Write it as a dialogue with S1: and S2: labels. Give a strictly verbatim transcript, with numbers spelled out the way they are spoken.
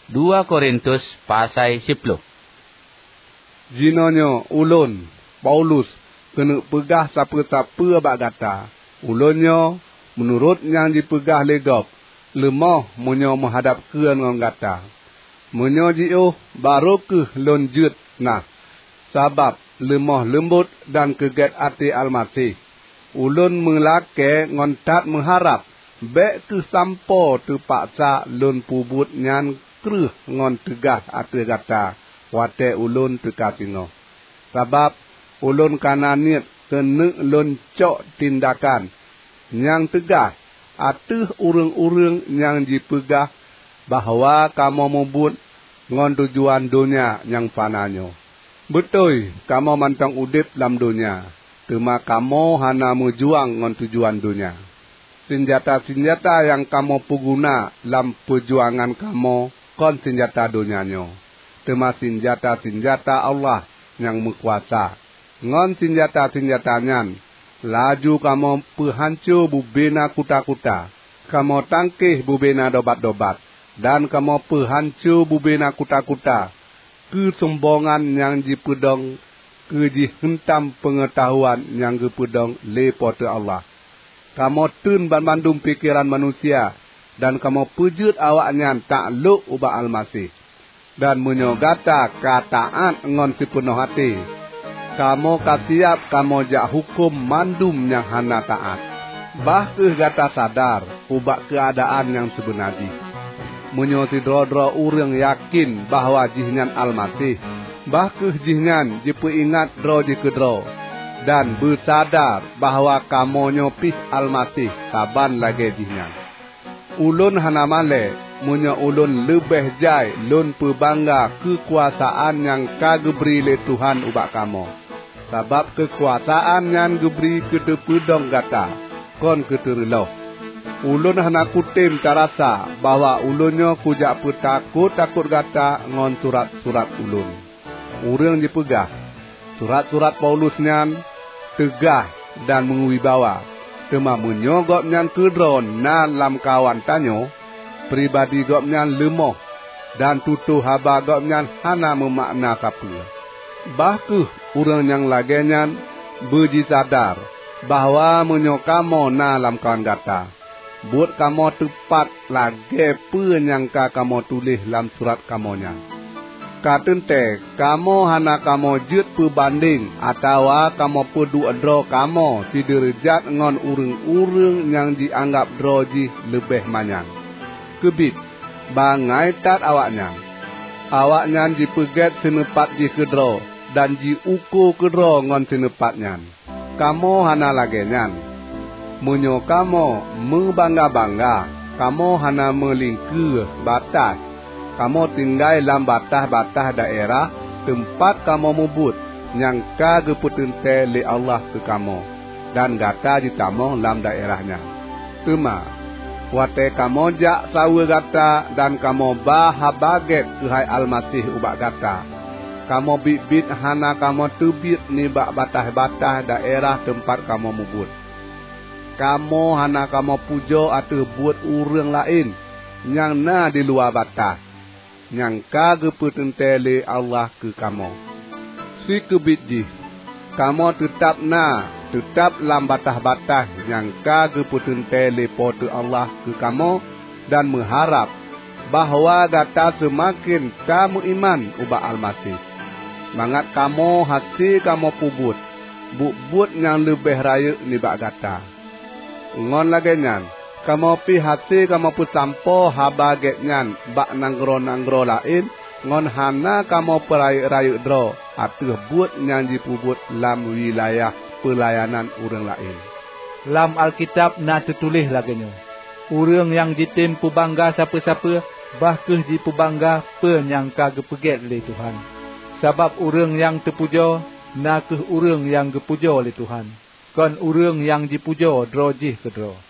S1: dua Korintus pasal sepuluh.
S2: Jinonyo ulun Paulus kena pegah siapa-siapa abak kata. Ulunyo menurut yang dipegah legop lemah munyo menghadap ke dengan kata. Munyo jiuh baru ke lonjut nah. Sabab lemah lembut dan keget hati Almasih. Ulun melake ngontat mengharap bek ke sampo terpaksa lun pubut nyan kreh ngon tegah ate kata wate ulun tekasino. Sabab ulun kananit kena lun cok tindakan yang tegah atuh urang-urang yang dipegah bahawa kamu mubut ngon tujuan dunia yang fananyo. Betul kamu mantang udip dalam dunia. Cuma kamu hana menjuang ngon tujuan dunia. Senjata-senjata yang kamu peguna dalam perjuangan kamu kon senjata dunianyo. Cuma senjata-senjata Allah yang berkuasa. Ngon senjata-senjatanya laju kamu perhancur bubena kuta-kuta. Kamu tangkih bubena dobat-dobat. Dan kamu perhancur bubena kuta-kuta. Kesombongan yang dipedong. Keji hentam pengetahuan yang gepedong lepote Allah. Kamu tun bandum pikiran manusia. Dan kamu pujut awaknya takluk ubah Almasih. Dan menyogata kataan ngon sepenuh hati. Kamu kasiap kamu jak hukum mandum yang hana taat. Bah ke gata sadar ubah keadaan yang sebenarnya. Menyoti dro-dro urang yakin bahwa jihnyan Almasih. Bah ke jihnyan jipu ingat dro jikedro. Dan bersadar bahwa kamu nyopih Almasih saban lagi jihnyan. Ulun hana male, munya ulun lebih jai, lun perbangga kekuasaan yang kageberi le Tuhan ubak kamu. Sebab kekuasaan yang geberi ketepedong gata, kon ketereloh. Ulun hana kutim tarasa bahwa ulunnya kujak petakut-takut gata ngon surat-surat ulun. Urang dipegah, surat-surat Paulus nyan tegah dan menguwibawa. Cuma menyogok nyan kedron na lam kawan tanyo, pribadi gop nyan lemah dan tutu haba gop nyan hana memakna kapua. Bahku urang yang lagi nyan berji sadar bahwa menyokamo na lam kawan gata. Buat kamu tepat lagi penyangka kamu tulis lam surat kamu nyan. Katente, kamu hana kamu jut perbanding atau kamu pedu dro kamu si derajat ngon urang-urang yang dianggap droji lebih manyang. Kebit, bangai tat awaknya. Awaknya dipeget senepat ji kedro dan ji uku kedro ngon senepatnya. Kamu hana lagi nyan. Menyo kamu membangga-bangga, kamu hana melingkir batas. Kamu tinggal dalam batas-batas daerah tempat kamu mubut yang kageputente li Allah ke kamu dan gata ditamu dalam daerahnya. Cuma wate kamu jak sawe gata dan kamu bahabaget kehai Almasih ubak gata. Kamu bit-bit hana kamu tebit ni bak batas-batas daerah tempat kamu mubut. Kamu hana kamu pujo atau buat urang lain yang na di luar batas. Yang kageputentele Allah ke kamu. Si kebidji, kamu tetap na, tetap lam batas-batas yang kageputentele pote Allah ke kamu dan mengharap bahawa gata semakin kamu iman ubah Almasih. Mangat kamu hasil kamu pubut, buk-but yang lebih raya ni bak gata. Ngon lagi nyan. Kamu pi hasil kamu pu sampo habaget nyan bak nanggro-nanggro lain ngon hana kamu perayu-rayu dro atuh buat nyan dipubut lam wilayah pelayanan urang lain.
S3: Lam Alkitab na tertulis laginya. Urang yang jitim pubangga siapa-siapa bahkeh ji pubangga penyangka gepeget oleh Tuhan. Sebab urang yang terpuja na keh urang yang gepuja oleh Tuhan. Kon urang yang dipuja dro jih kedro.